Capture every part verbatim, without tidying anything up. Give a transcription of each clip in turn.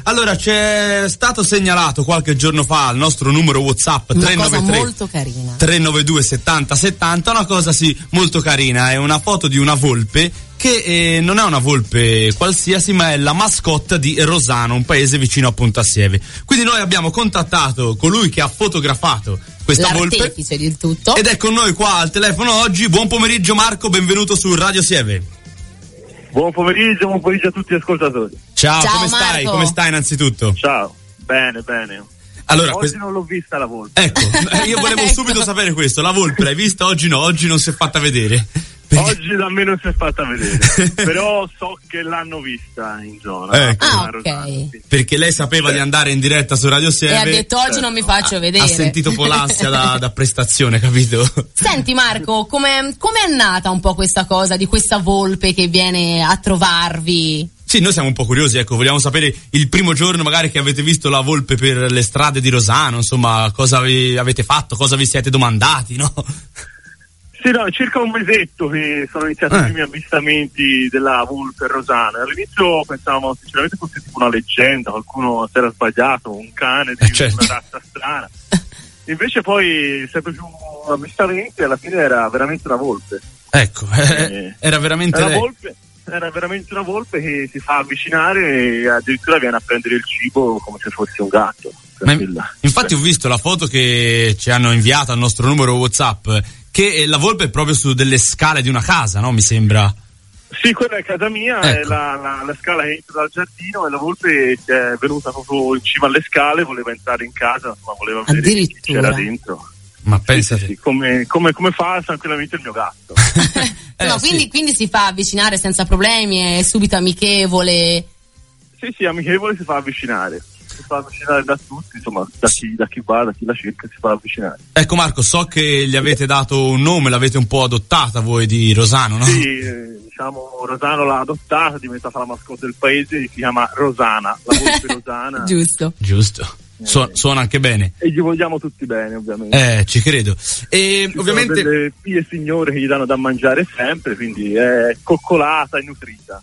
Allora, c'è stato segnalato qualche giorno fa al nostro numero WhatsApp una tre nove tre cosa molto carina tre nove due settanta settanta, una cosa sì molto carina, è una foto di una volpe che eh, non è una volpe qualsiasi, ma è la mascotte di Rosano, un paese vicino a Pontassieve. Quindi noi abbiamo contattato colui che ha fotografato questa volpe, l'artefice del tutto, ed è con noi qua al telefono oggi. Buon pomeriggio Marco, benvenuto su Radio Sieve. Buon pomeriggio, buon pomeriggio a tutti gli ascoltatori. Ciao, Ciao, come Marco. stai? Come stai innanzitutto? Ciao, bene, bene. Allora, oggi quest... non l'ho vista la volpe. Ecco, io volevo Ecco. subito sapere questo. La volpe l'hai vista? Oggi no, oggi non si è fatta vedere. Perché... Oggi da me non si è fatta vedere, però so che l'hanno vista in zona. Ecco. Ah, a Rosano, ok. sì. Perché lei sapeva di andare in diretta su Radio Sieve e ha detto oggi non mi faccio vedere. ha sentito Polassia da, da prestazione, capito? Senti Marco, come è nata un po' questa cosa di questa volpe che viene a trovarvi? Sì, noi siamo un po' curiosi, ecco, vogliamo sapere il primo giorno magari che avete visto la volpe per le strade di Rosano, insomma, cosa vi avete fatto, cosa vi siete domandati, no? Sì, no, circa un mesetto che sono iniziati Eh. i primi avvistamenti della volpe a Rosano. All'inizio pensavamo sinceramente fosse tipo una leggenda, qualcuno si era sbagliato, un cane di Eh, certo. una razza strana. Invece poi sempre più avvistamenti, alla fine era veramente una volpe. Ecco, eh, Eh, era veramente Era, lei. volpe, era veramente una volpe che si fa avvicinare e addirittura viene a prendere il cibo come se fosse un gatto. Ma in- Tranquilla. infatti ho visto la foto che ci hanno inviato al nostro numero WhatsApp, che la volpe è proprio su delle scale di una casa, no? Mi sembra. Sì, quella è casa mia, è Ecco. la, la, la scala che entra dal giardino e la volpe è venuta proprio in cima alle scale, voleva entrare in casa, ma voleva vedere chi Addirittura. c'era dentro. Ma Sì, pensate. sì, come, come, come fa tranquillamente il mio gatto. Eh, no, sì. quindi, quindi si fa avvicinare senza problemi, è subito amichevole. Sì, sì, amichevole, si fa avvicinare. Si fa avvicinare da tutti, insomma, da chi, da chi va, da chi la cerca, si fa avvicinare. Ecco Marco, so che gli avete dato un nome, l'avete un po' adottata voi di Rosano, no? Sì, eh, diciamo, Rosano l'ha adottata, è diventata la mascotte del paese, si chiama Rosana, la volpe Rosana. Giusto. Giusto. Su- suona anche bene. E gli vogliamo tutti bene, ovviamente. Eh, ci credo. E Ci ovviamente sono delle figlie signore che gli danno da mangiare sempre, quindi è coccolata e nutrita.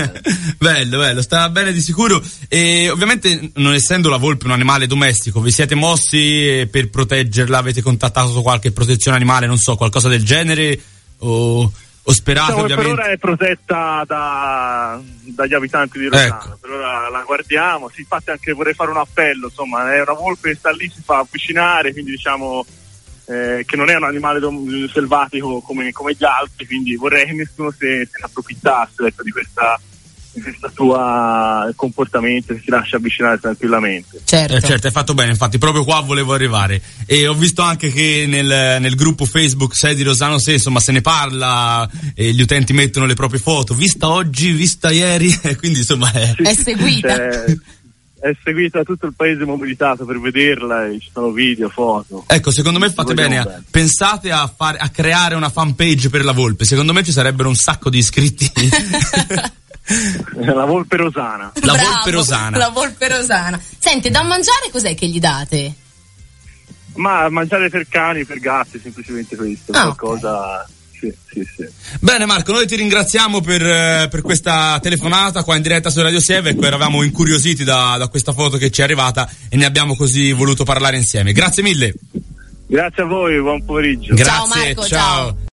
bello, bello, sta bene di sicuro. E ovviamente, non essendo la volpe un animale domestico, vi siete mossi eh, per proteggerla? Avete contattato qualche protezione animale, non so, qualcosa del genere? O, o sperate Diciamo che per ovviamente? ora è protetta da, dagli abitanti di Rosano, Ecco. per ora la guardiamo. Sì, infatti anche vorrei fare un appello, insomma, è una volpe che sta lì, si fa avvicinare, quindi diciamo eh, che non è un animale dom- selvatico come, come gli altri, quindi vorrei che nessuno se, se ne approfittasse, ecco, di questa di questo suo comportamento, che si lascia avvicinare tranquillamente. Certo. Eh, certo, hai fatto bene, infatti proprio qua volevo arrivare. E ho visto anche che nel, nel gruppo Facebook Sei di Rosano Se, insomma, se ne parla e gli utenti mettono le proprie foto, vista oggi, vista ieri, quindi insomma è... Sì, È sì, seguita. c'è- è seguita tutto il paese mobilitato per vederla e ci sono video, foto. Ecco, secondo me Ci fate vogliamo bene, bene. pensate a, fare, a creare una fanpage per la volpe, secondo me ci sarebbero un sacco di iscritti. La volpe Rosana. La Bravo, volpe Rosana. La volpe Rosana. Senti, da mangiare cos'è che gli date? Ma mangiare per cani, per gatti, semplicemente questo. Ah, qualcosa. Sì, sì, sì. Bene Marco, noi ti ringraziamo per, eh, per questa telefonata qua in diretta su Radio Sieve. Ecco, eravamo incuriositi da, da questa foto che ci è arrivata e ne abbiamo così voluto parlare insieme. Grazie mille. Grazie a voi, buon pomeriggio. Grazie, Ciao, Marco, ciao. ciao.